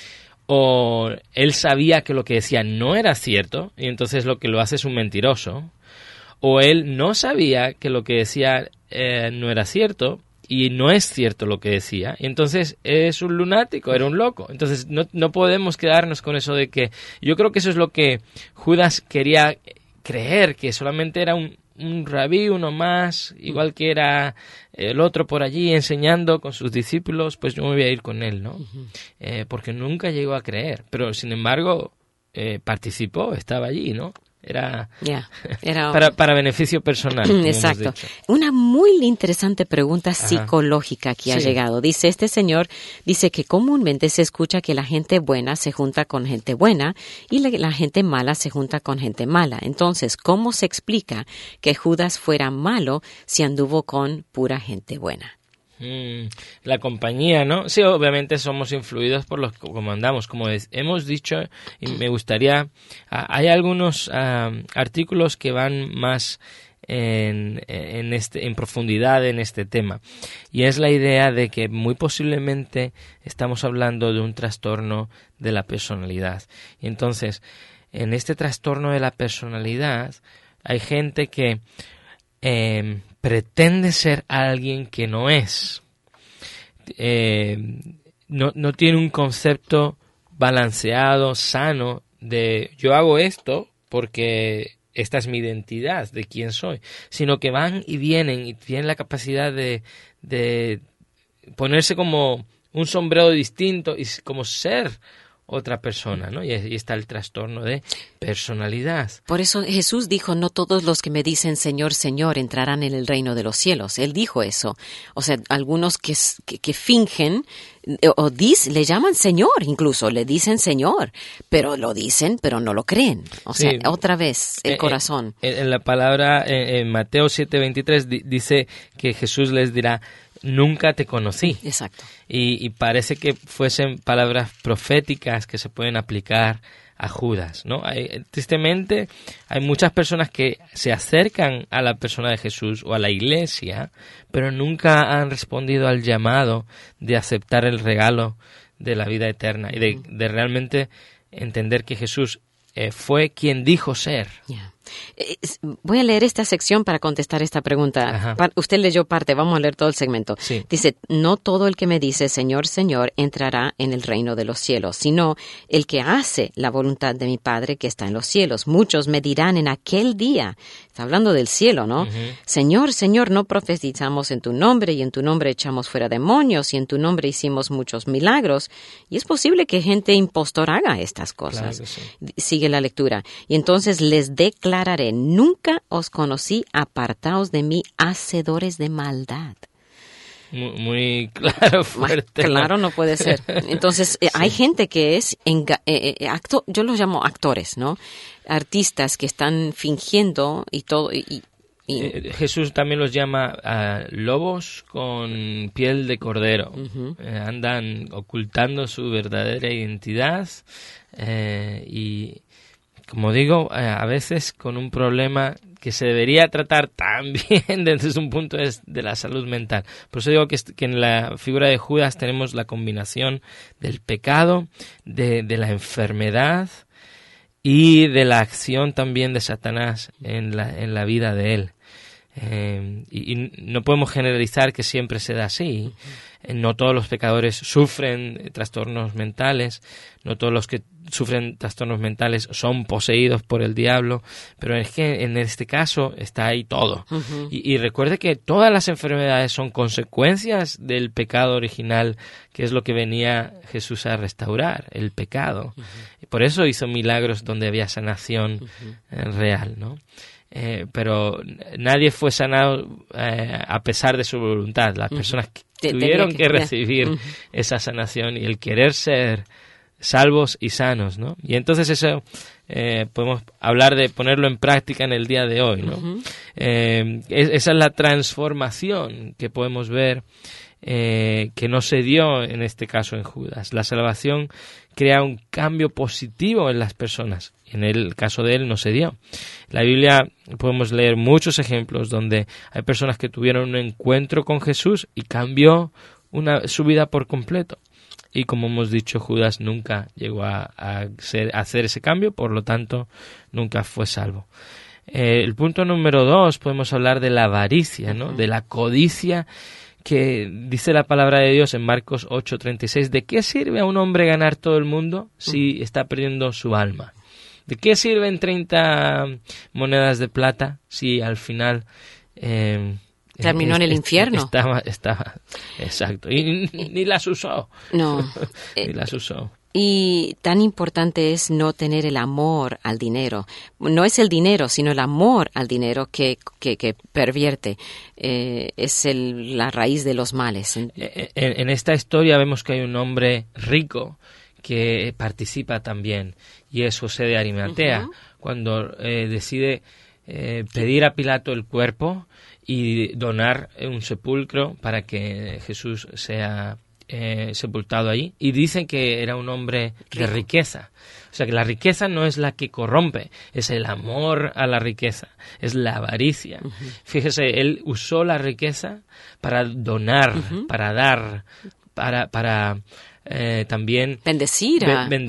o él sabía que lo que decía no era cierto y entonces lo que lo hace es un mentiroso, o él no sabía que lo que decía no era cierto y no es cierto lo que decía, y entonces es un lunático, era un loco. Entonces no podemos quedarnos con eso de que... Yo creo que eso es lo que Judas quería creer que solamente era un rabí, uno más, igual que era el otro por allí enseñando con sus discípulos, pues yo me voy a ir con él, ¿no? Porque nunca llegó a creer, pero sin embargo participó, estaba allí, ¿no? Era para beneficio personal. Exacto. Una muy interesante pregunta psicológica que ha llegado. Dice, este señor dice que comúnmente se escucha que la gente buena se junta con gente buena y la gente mala se junta con gente mala. Entonces, ¿cómo se explica que Judas fuera malo si anduvo con pura gente buena? La compañía, ¿no? Sí, obviamente somos influidos por los como andamos, como hemos dicho, y me gustaría, hay algunos artículos que van más en profundidad en este tema, y es la idea de que muy posiblemente estamos hablando de un trastorno de la personalidad. Y entonces, en este trastorno de la personalidad hay gente que pretende ser alguien que no es. No tiene un concepto balanceado, sano, de yo hago esto porque esta es mi identidad de quién soy, sino que van y vienen y tienen la capacidad de ponerse como un sombrero distinto y como ser otra persona, ¿no? Y ahí está el trastorno de personalidad. Por eso Jesús dijo, no todos los que me dicen Señor, Señor entrarán en el reino de los cielos. Él dijo eso. O sea, algunos que fingen o le llaman Señor incluso, le dicen Señor, pero lo dicen, pero no lo creen. O sea, otra vez, el corazón. En la palabra, en Mateo 7:23 dice que Jesús les dirá, nunca te conocí. Exacto. Y parece que fuesen palabras proféticas que se pueden aplicar a Judas, ¿no? Tristemente, hay muchas personas que se acercan a la persona de Jesús o a la iglesia, pero nunca han respondido al llamado de aceptar el regalo de la vida eterna y de realmente entender que Jesús fue quien dijo ser. Yeah. Voy a leer esta sección para contestar esta pregunta. Usted leyó parte, vamos a leer todo el segmento. Sí. Dice, no todo el que me dice Señor, Señor entrará en el reino de los cielos, sino el que hace la voluntad de mi Padre que está en los cielos. Muchos me dirán en aquel día, está hablando del cielo, ¿no? Señor, Señor, no profetizamos en tu nombre y en tu nombre echamos fuera demonios y en tu nombre hicimos muchos milagros. Y es posible que gente impostor haga estas cosas. Claro que sí. Sigue la lectura. Y entonces les declararé, nunca os conocí, apartaos de mí, hacedores de maldad. Muy claro, fuerte. Más claro no puede ser. Entonces, hay gente que es, yo los llamo actores, ¿no? Artistas que están fingiendo y todo. Jesús también los llama lobos con piel de cordero. Andan ocultando su verdadera identidad y, como digo, a veces con un problema que se debería tratar también desde un punto de la salud mental. Por eso digo que en la figura de Judas tenemos la combinación del pecado, de la enfermedad y de la acción también de Satanás en la vida de él. Y no podemos generalizar que siempre se da así. No todos los pecadores sufren trastornos mentales, no todos los que sufren trastornos mentales son poseídos por el diablo, pero es que en este caso está ahí todo. Y recuerde que todas las enfermedades son consecuencias del pecado original, que es lo que venía Jesús a restaurar, el pecado. Y por eso hizo milagros donde había sanación real, ¿no? Pero nadie fue sanado a pesar de su voluntad. Las personas tuvieron que recibir esa sanación y el querer ser salvos y sanos, ¿no? Y entonces eso podemos hablar de ponerlo en práctica en el día de hoy, ¿no? Esa es la transformación que podemos ver que no se dio en este caso en Judas. La salvación crea un cambio positivo en las personas. En el caso de él no se dio. En la Biblia podemos leer muchos ejemplos donde hay personas que tuvieron un encuentro con Jesús y cambió su vida por completo. Y como hemos dicho, Judas nunca llegó a hacer ese cambio, por lo tanto nunca fue salvo. El punto número 2, podemos hablar de la avaricia, ¿no? De la codicia, que dice la palabra de Dios en Marcos 8:36, ¿de qué sirve a un hombre ganar todo el mundo si está perdiendo su alma? ¿De qué sirven 30 monedas de plata si al final... terminó en el infierno. Estaba, exacto. Y ni las usó. No. Ni las usó. Y tan importante es no tener el amor al dinero. No es el dinero, sino el amor al dinero que pervierte. Es la raíz de los males. En esta historia vemos que hay un hombre rico que participa también, y es José de Arimatea, cuando decide pedir a Pilato el cuerpo y donar un sepulcro para que Jesús sea sepultado allí, y dicen que era un hombre de riqueza. O sea que la riqueza no es la que corrompe, es el amor a la riqueza, es la avaricia. Fíjese, él usó la riqueza para donar, para dar, para también bendecir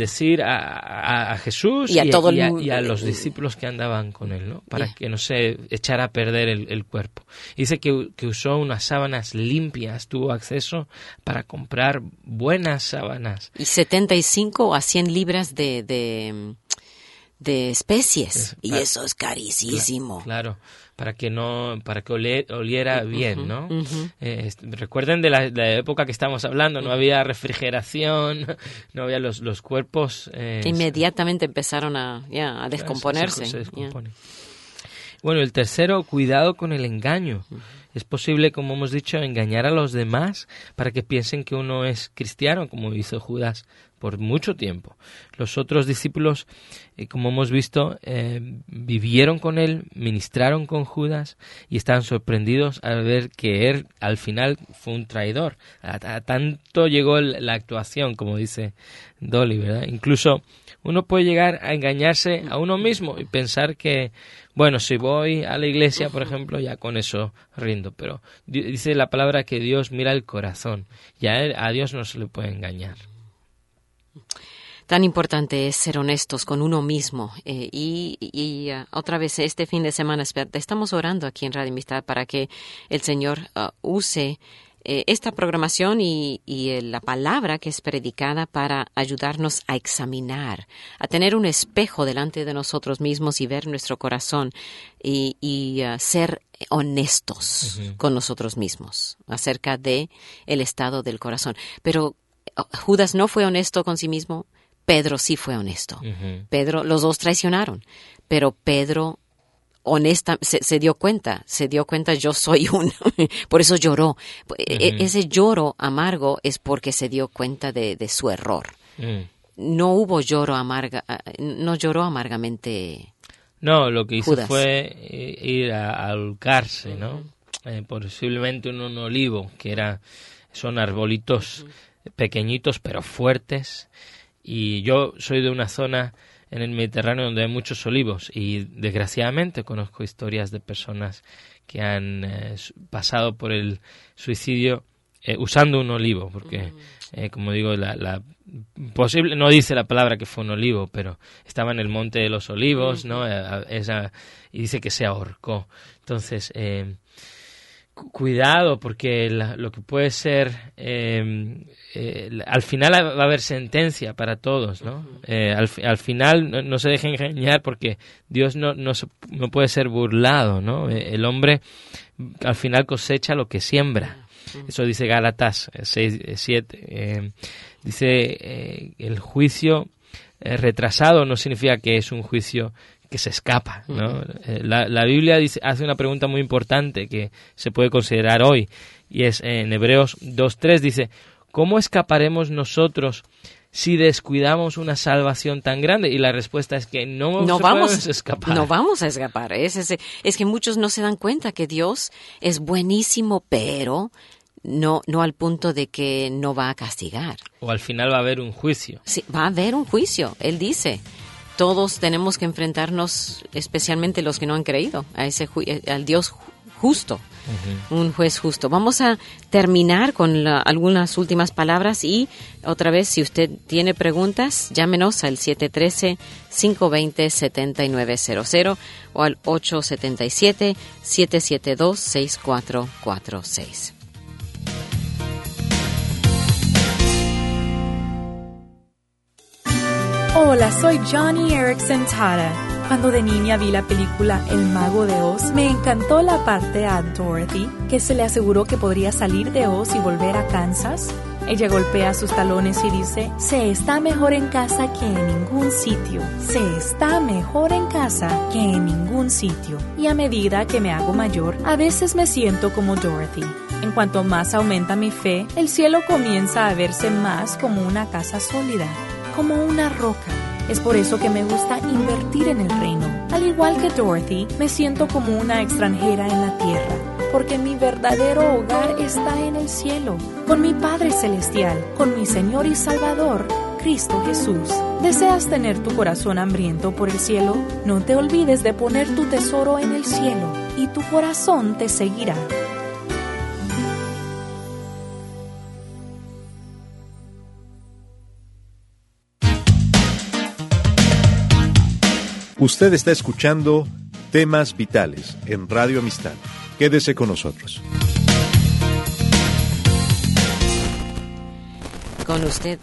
a Jesús y a los discípulos que andaban con él, ¿no? Para que no se echara a perder el cuerpo. Dice que usó unas sábanas limpias, tuvo acceso para comprar buenas sábanas. Y 75 a 100 libras de especies. Y eso es carísimo. Claro. Para que oliera bien, ¿no? Recuerden de la época que estamos hablando, no había refrigeración, no había los cuerpos... Inmediatamente empezaron a descomponerse. Se descompone. Bueno, el tercero, cuidado con el engaño. Es posible, como hemos dicho, engañar a los demás para que piensen que uno es cristiano, como hizo Judas por mucho tiempo. Los otros discípulos, como hemos visto, vivieron con él, ministraron con Judas y estaban sorprendidos al ver que él al final fue un traidor. A tanto llegó la actuación, como dice Dolly, ¿verdad? Incluso uno puede llegar a engañarse a uno mismo y pensar que, bueno, si voy a la iglesia, por ejemplo, ya con eso rindo. Pero dice la palabra que Dios mira el corazón y a Dios no se le puede engañar. Tan importante es ser honestos con uno mismo. Otra vez, este fin de semana estamos orando aquí en Radio Amistad para que el Señor use esta programación y la palabra que es predicada para ayudarnos a examinar, a tener un espejo delante de nosotros mismos y ver nuestro corazón y ser honestos con nosotros mismos acerca de el estado del corazón. Pero Judas no fue honesto con sí mismo, Pedro sí fue honesto. Pedro, los dos traicionaron, pero Pedro se dio cuenta, yo soy por eso lloró. Ese lloro amargo es porque se dio cuenta de su error. No hubo no lloró amargamente. No, lo que hizo Judas fue ir a ahorcarse, ¿no? Posiblemente un olivo, son arbolitos pequeñitos pero fuertes, y yo soy de una zona en el Mediterráneo donde hay muchos olivos y desgraciadamente conozco historias de personas que han pasado por el suicidio usando un olivo, porque como digo, posible, no dice la palabra que fue un olivo, pero estaba en el monte de los olivos, ¿no? Y dice que se ahorcó. Entonces, cuidado, porque lo que puede ser al final va a haber sentencia para todos, ¿no? Al final no se dejen engañar, porque Dios no puede ser burlado, ¿no? El hombre al final cosecha lo que siembra. Eso dice Gálatas 6:7. Dice el juicio retrasado no significa que es un juicio que se escapa, ¿no? La Biblia hace una pregunta muy importante que se puede considerar hoy, y es en Hebreos 2:3, dice: ¿cómo escaparemos nosotros si descuidamos una salvación tan grande? Y la respuesta es que no vamos a escapar. No vamos a escapar. Es que muchos no se dan cuenta que Dios es buenísimo, pero no al punto de que no va a castigar. O al final va a haber un juicio. Sí, va a haber un juicio. Él dice, todos tenemos que enfrentarnos, especialmente los que no han creído, al Dios justo, un juez justo. Vamos a terminar con algunas últimas palabras, y otra vez, si usted tiene preguntas, llámenos al 713-520-7900 o al 877-772-6446. Hola, soy Johnny Erickson Tara. Cuando de niña vi la película El Mago de Oz, me encantó la parte a Dorothy, que se le aseguró que podría salir de Oz y volver a Kansas. Ella golpea sus talones y dice, se está mejor en casa que en ningún sitio. Se está mejor en casa que en ningún sitio. Y a medida que me hago mayor, a veces me siento como Dorothy. En cuanto más aumenta mi fe, el cielo comienza a verse más como una casa sólida, como una roca. Es por eso que me gusta invertir en el reino. Al igual que Dorothy, me siento como una extranjera en la tierra, porque mi verdadero hogar está en el cielo, con mi Padre Celestial, con mi Señor y Salvador, Cristo Jesús. ¿Deseas tener tu corazón hambriento por el cielo? No te olvides de poner tu tesoro en el cielo, y tu corazón te seguirá. Usted está escuchando Temas Vitales en Radio Amistad. Quédese con nosotros. Con usted.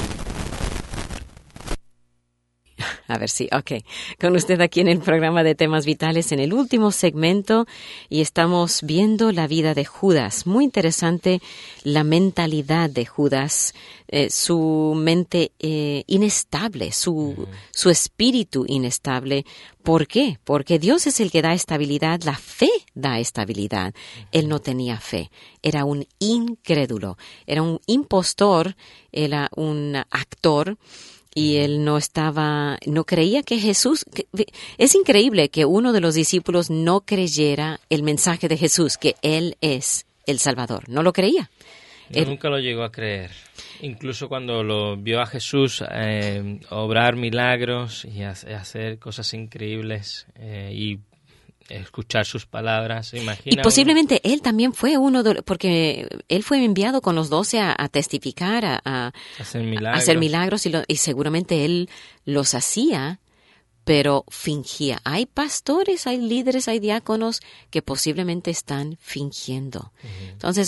A ver si, ok. Con usted aquí en el programa de Temas Vitales en el último segmento y estamos viendo la vida de Judas. Muy interesante la mentalidad de Judas, su mente inestable, su espíritu inestable. ¿Por qué? Porque Dios es el que da estabilidad, la fe da estabilidad. Él no tenía fe, era un incrédulo, era un impostor, era un actor. Y él no creía que Jesús... Es increíble que uno de los discípulos no creyera el mensaje de Jesús, que Él es el Salvador. No lo creía. Él nunca lo llegó a creer. Incluso cuando lo vio a Jesús obrar milagros y hacer cosas increíbles y escuchar sus palabras, imagina. Y posiblemente él también fue porque él fue enviado con los 12 a testificar, a hacer milagros y seguramente él los hacía, pero fingía. Hay pastores, hay líderes, hay diáconos que posiblemente están fingiendo. Entonces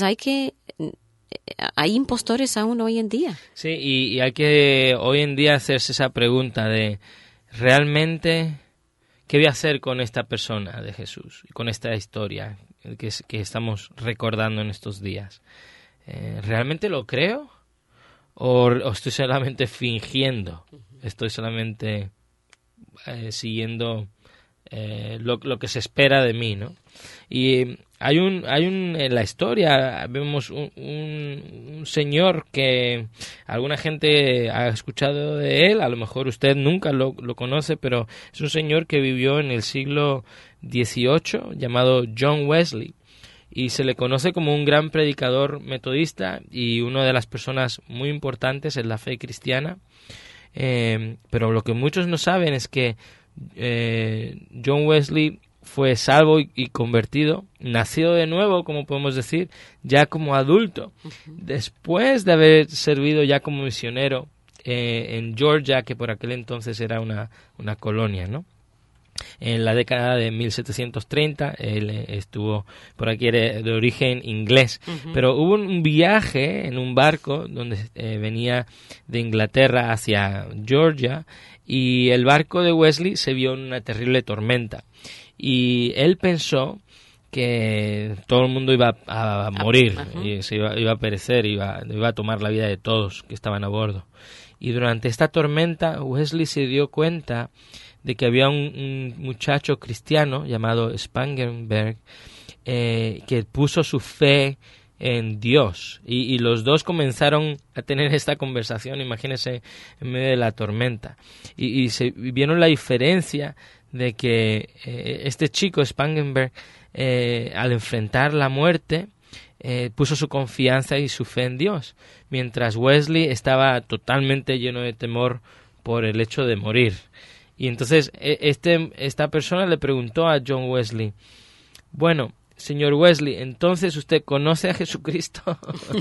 hay impostores aún hoy en día. Sí, y hay que hoy en día hacerse esa pregunta de ¿realmente qué voy a hacer con esta persona de Jesús, con esta historia que estamos recordando en estos días? ¿Realmente lo creo? ¿O estoy solamente fingiendo? ¿Estoy solamente siguiendo lo que se espera de mí, ¿no? Y en la historia vemos un señor que alguna gente ha escuchado de él, a lo mejor usted nunca lo conoce, pero es un señor que vivió en el siglo XVIII llamado John Wesley y se le conoce como un gran predicador metodista y una de las personas muy importantes en la fe cristiana, pero lo que muchos no saben es que John Wesley fue salvo y convertido, nacido de nuevo, como podemos decir, ya como adulto, después de haber servido ya como misionero en Georgia, que por aquel entonces era una colonia, ¿no? En la década de 1730, él estuvo por aquí, era de origen inglés, pero hubo un viaje en un barco donde venía de Inglaterra hacia Georgia y el barco de Wesley se vio en una terrible tormenta y él pensó que todo el mundo iba a morir, y se iba a perecer, iba a tomar la vida de todos que estaban a bordo. Y durante esta tormenta Wesley se dio cuenta de que había un muchacho cristiano llamado Spangenberg que puso su fe en Dios y los dos comenzaron a tener esta conversación, imagínense, en medio de la tormenta y se vieron la diferencia de que este chico Spangenberg al enfrentar la muerte puso su confianza y su fe en Dios, mientras Wesley estaba totalmente lleno de temor por el hecho de morir. Y entonces esta persona le preguntó a John Wesley, bueno, señor Wesley, ¿entonces usted conoce a Jesucristo?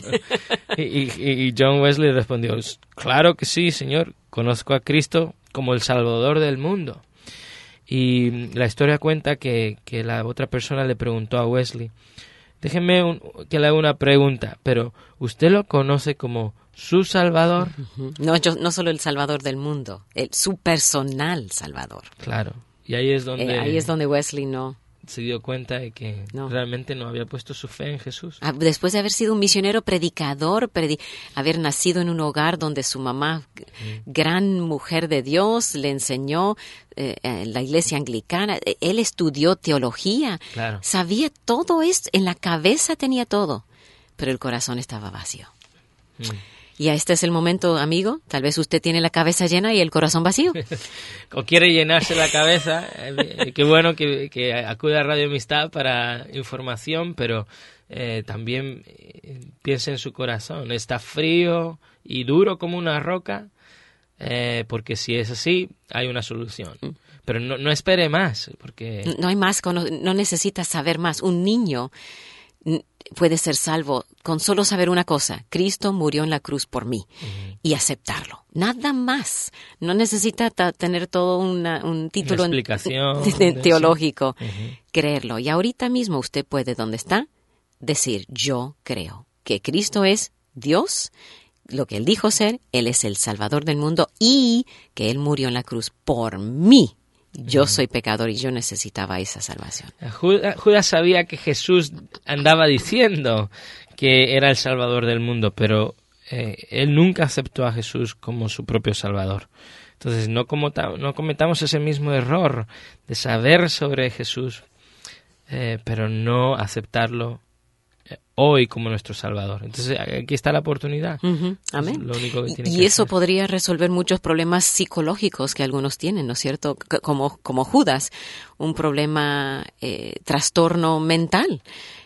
y John Wesley respondió, claro que sí, señor, conozco a Cristo como el Salvador del mundo. Y la historia cuenta que la otra persona le preguntó a Wesley, Déjeme que le haga una pregunta, pero ¿usted lo conoce como su Salvador? No solo el Salvador del mundo, su personal Salvador. Claro, y ahí es donde Wesley no se dio cuenta de que realmente no había puesto su fe en Jesús. Después de haber sido un misionero predicador, haber nacido en un hogar donde su mamá, gran mujer de Dios, le enseñó la iglesia anglicana, él estudió teología, claro. Sabía todo esto, en la cabeza tenía todo, pero el corazón estaba vacío. Y este es el momento, amigo, tal vez usted tiene la cabeza llena y el corazón vacío. O quiere llenarse la cabeza, qué bueno que acude a Radio Amistad para información, pero también piense en su corazón. ¿Está frío y duro como una roca? Porque si es así, hay una solución. Pero no espere más, porque... No hay más, no necesita saber más. Un niño puede ser salvo con solo saber una cosa: Cristo murió en la cruz por mí, y aceptarlo. Nada más. No necesita tener todo un título una explicación teológico. Creerlo. Y ahorita mismo usted puede, donde está, decir: yo creo que Cristo es Dios, lo que Él dijo ser, Él es el Salvador del mundo y que Él murió en la cruz por mí. Yo soy pecador y yo necesitaba esa salvación. Judas sabía que Jesús andaba diciendo que era el Salvador del mundo, pero él nunca aceptó a Jesús como su propio Salvador. Entonces no cometamos ese mismo error de saber sobre Jesús, pero no aceptarlo hoy como nuestro Salvador. Entonces aquí está la oportunidad. Amén. Es lo único que tiene y que eso hacer. podría resolver muchos problemas psicológicos que algunos tienen, ¿no es cierto? Como Judas, un problema, trastorno mental.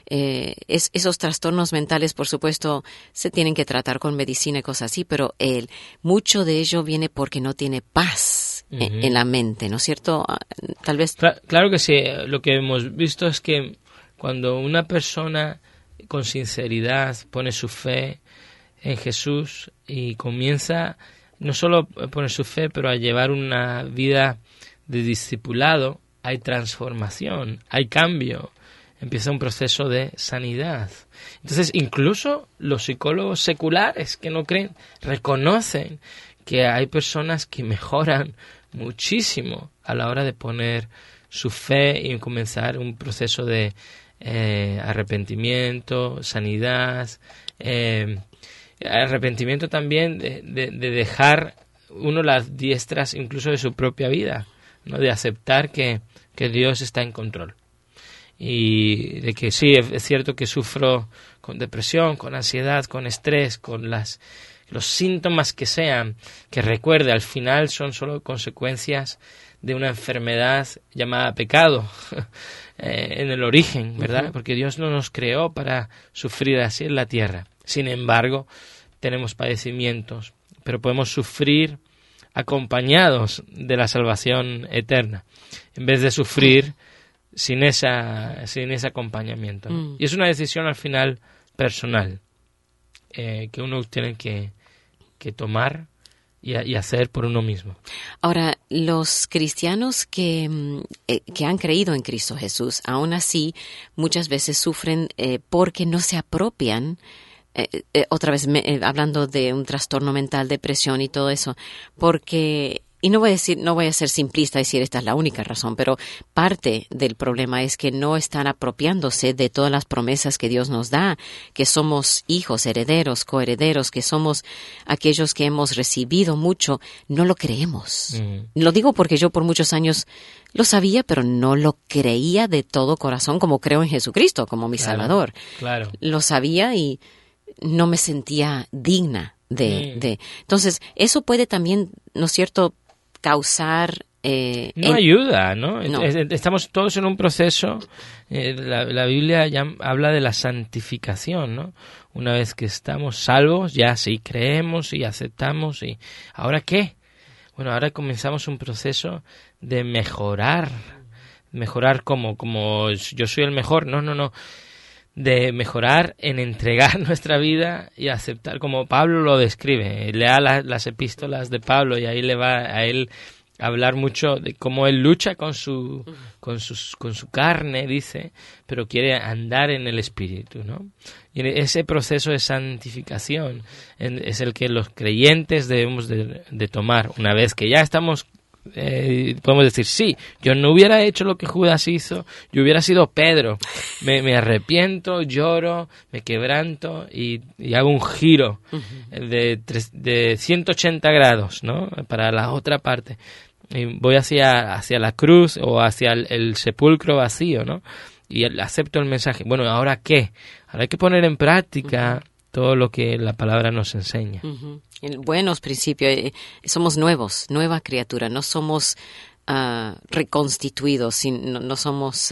Esos trastornos mentales, por supuesto, se tienen que tratar con medicina y cosas así, pero mucho de ello viene porque no tiene paz en la mente, ¿no es cierto? Tal vez... Claro que sí. Lo que hemos visto es que cuando una persona con sinceridad pone su fe en Jesús y comienza no solo a poner su fe, pero a llevar una vida de discipulado, hay transformación, hay cambio, empieza un proceso de sanidad. Entonces, incluso los psicólogos seculares que no creen reconocen que hay personas que mejoran muchísimo a la hora de poner su fe y comenzar un proceso de arrepentimiento, sanidad, arrepentimiento también de dejar uno las diestras incluso de su propia vida, ¿no? De aceptar que Dios está en control y de que sí, es cierto que sufro con depresión, con ansiedad, con estrés, con los síntomas que sean, que recuerde, al final son solo consecuencias de una enfermedad llamada pecado en el origen, ¿verdad? Porque Dios no nos creó para sufrir así en la tierra. Sin embargo, tenemos padecimientos, pero podemos sufrir acompañados de la salvación eterna, en vez de sufrir sin ese acompañamiento, ¿no? Y es una decisión al final personal que uno tiene que tomar y hacer por uno mismo. Ahora, los cristianos que han creído en Cristo Jesús, aún así, muchas veces sufren porque no se apropian, otra vez hablando de un trastorno mental, depresión y todo eso, porque... Y no voy a ser simplista y decir esta es la única razón, pero parte del problema es que no están apropiándose de todas las promesas que Dios nos da, que somos hijos, herederos, coherederos, que somos aquellos que hemos recibido mucho, no lo creemos. Lo digo porque yo por muchos años lo sabía, pero no lo creía de todo corazón como creo en Jesucristo, como mi Salvador. Claro. Lo sabía y no me sentía digna de... Entonces, eso puede también, ¿no es cierto?, causar... ayuda, ¿no? No. Estamos todos en un proceso, la Biblia ya habla de la santificación, ¿no? Una vez que estamos salvos, ya sí creemos y aceptamos, y ¿ahora qué? Bueno, ahora comenzamos un proceso de mejorar como yo soy el mejor, no, de mejorar en entregar nuestra vida y aceptar, como Pablo lo describe. Lea las epístolas de Pablo y ahí le va a él hablar mucho de cómo él lucha con su carne, dice, pero quiere andar en el Espíritu, ¿no? Y ese proceso de santificación es el que los creyentes debemos de tomar. Una vez que ya estamos, podemos decir, sí, yo no hubiera hecho lo que Judas hizo, yo hubiera sido Pedro. Me arrepiento, lloro, me quebranto y hago un giro de 180 grados, ¿no? Para la otra parte. Y voy hacia la cruz o hacia el sepulcro vacío, ¿no? Y acepto el mensaje. Bueno, ¿ahora qué? Ahora hay que poner en práctica todo lo que la palabra nos enseña. Buenos principios. Somos nueva criatura. No somos reconstituidos, no somos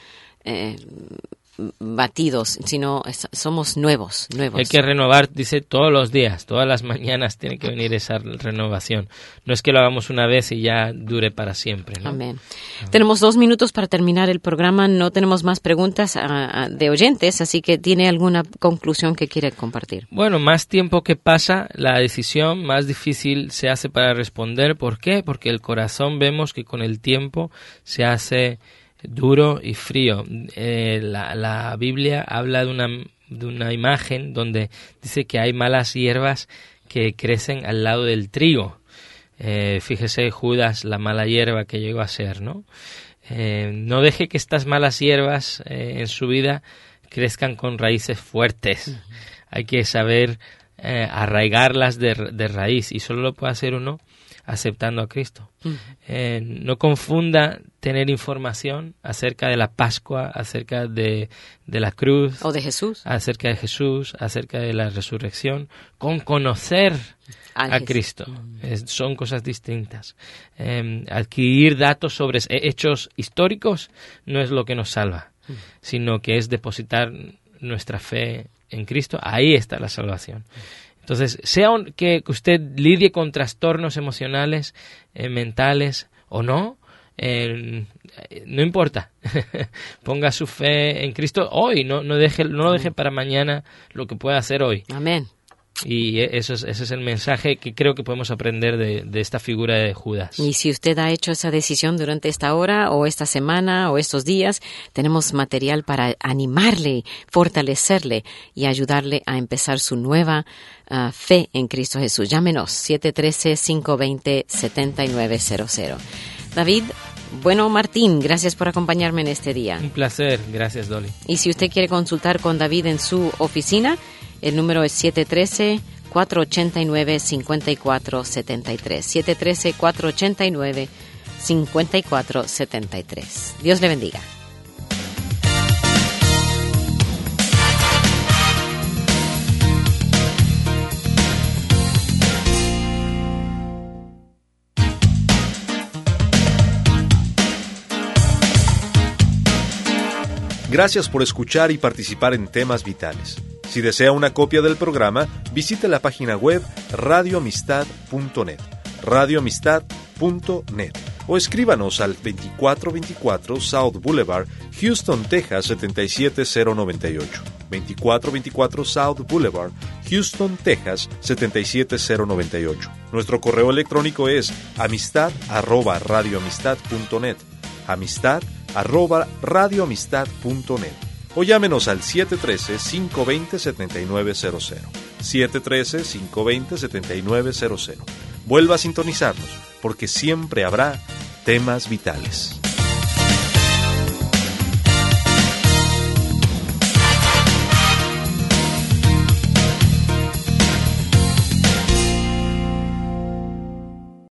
batidos, sino somos nuevos. Hay que renovar, dice, todos los días, todas las mañanas tiene que venir esa renovación. No es que lo hagamos una vez y ya dure para siempre, ¿no? Amén. Tenemos 2 minutos para terminar el programa. No tenemos más preguntas de oyentes, así que ¿tiene alguna conclusión que quiere compartir? Bueno, más tiempo que pasa, la decisión más difícil se hace para responder. ¿Por qué? Porque el corazón vemos que con el tiempo se hace duro y frío. La Biblia habla de una imagen donde dice que hay malas hierbas que crecen al lado del trigo. Fíjese Judas, la mala hierba que llegó a ser, ¿no? No deje que estas malas hierbas en su vida crezcan con raíces fuertes. Hay que saber arraigarlas de raíz, y solo lo puede hacer uno aceptando a Cristo. No confunda tener información acerca de la Pascua, acerca de la cruz, o de Jesús, acerca de la resurrección, con conocer a Cristo. Son cosas distintas. Adquirir datos sobre hechos históricos no es lo que nos salva, sino que es depositar nuestra fe en Cristo. Ahí está la salvación. Entonces, sea que usted lidie con trastornos emocionales, mentales o no, no importa. Ponga su fe en Cristo hoy, no lo deje para mañana lo que pueda hacer hoy. Amén. Y ese es el mensaje que creo que podemos aprender de esta figura de Judas. Y si usted ha hecho esa decisión durante esta hora o esta semana o estos días, tenemos material para animarle, fortalecerle y ayudarle a empezar su nueva fe en Cristo Jesús. Llámenos 713-520-7900. David, bueno, Martín, gracias por acompañarme en este día. Un placer, gracias, Dolly. Y si usted quiere consultar con David en su oficina, el número es 713-489-5473. 713-489-5473. Dios le bendiga. Gracias por escuchar y participar en Temas Vitales. Si desea una copia del programa, visite la página web radioamistad.net, radioamistad.net, o escríbanos al 2424 South Boulevard, Houston, Texas 77098. 2424 South Boulevard, Houston, Texas 77098. Nuestro correo electrónico es amistad@radioamistad.net, amistad@radioamistad.net, o llámenos al 713-520-7900. 713-520-7900. Vuelva a sintonizarnos, porque siempre habrá Temas Vitales.